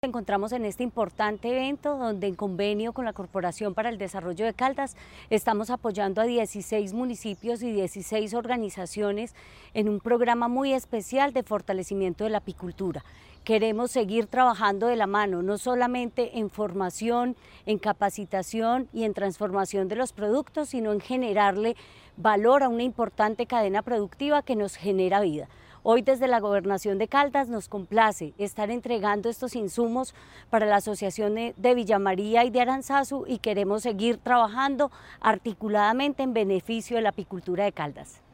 Nos encontramos en este importante evento donde en convenio con la Corporación para el Desarrollo de Caldas estamos apoyando a 16 municipios y 16 organizaciones en un programa muy especial de fortalecimiento de la apicultura. Queremos seguir trabajando de la mano, no solamente en formación, en capacitación y en transformación de los productos, sino en generarle valor a una importante cadena productiva que nos genera vida. Hoy desde la Gobernación de Caldas nos complace estar entregando estos insumos para la Asociación de Villa María y de Aranzazu y queremos seguir trabajando articuladamente en beneficio de la apicultura de Caldas.